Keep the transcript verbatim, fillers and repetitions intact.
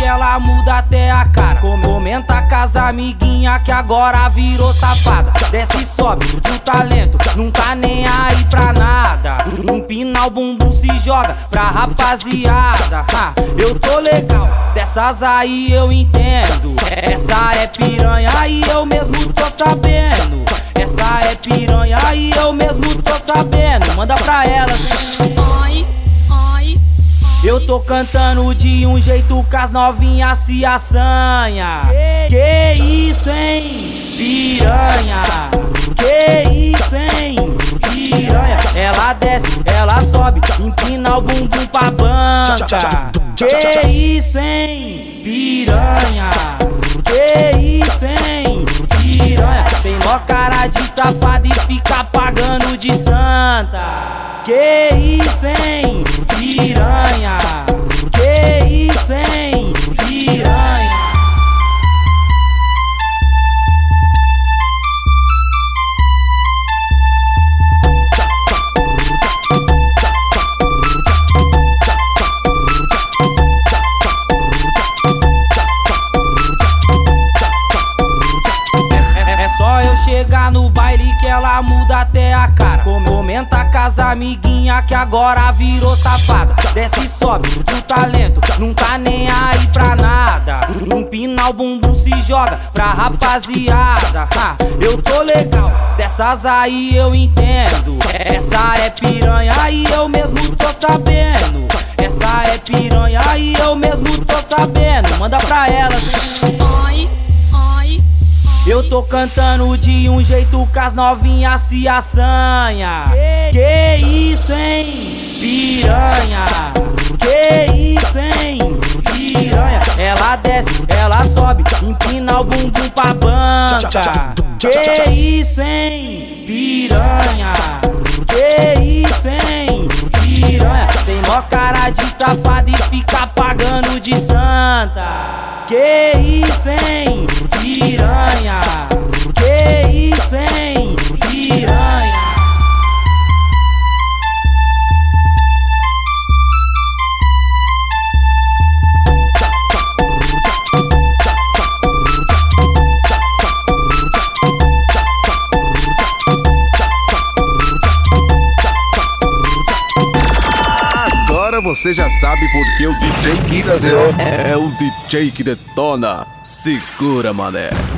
ela muda até a cara. Comenta com as amiguinha que agora virou safada. Desce e sobe do talento, não tá nem aí pra nada. Empina o bumbum, se joga pra rapaziada. Ha, eu tô legal, dessas aí eu entendo. Essa é piranha e eu mesmo tô sabendo. Essa é piranha e eu mesmo tô sabendo. Manda pra elas. Oi, oi. Eu tô cantando de um jeito que as novinhas se assanha. Que isso, hein? Piranha. Que isso, hein? Piranha. Ela desce, ela sobe, empina o bumbum pra banca. Que isso, hein? Piranha. Que isso, hein? Piranha. Tem mó cara de safada e fica pagando de santa. Que isso, hein? Piranha. Que isso, hein? Piranha. Só eu chegar no baile que ela muda até a cara. Comenta com as amiguinha que agora virou safada. Desce e sobe do talento, não tá nem aí pra nada. Empina o bumbum, se joga pra rapaziada. Ha, eu tô legal, dessas aí eu entendo. Essa é piranha e eu mesmo tô sabendo. Essa é piranha e eu mesmo tô sabendo. Manda pra elas. Oi, oi. Eu tô cantando de um jeito que as novinhas se assanha. Que isso, hein? Piranha. Que isso, hein? Piranha. Ela desce, ela sobe, empina o bumbum pra banca. Que isso, hein? Piranha. Que isso, hein? Piranha. Tem mó cara de safada e fica pagando de santa. Que isso, hein? Piranha. Que isso, hein? Piranha. Agora você já sabe porque o D J Kidas é, é o D J que detona. Segura, mané.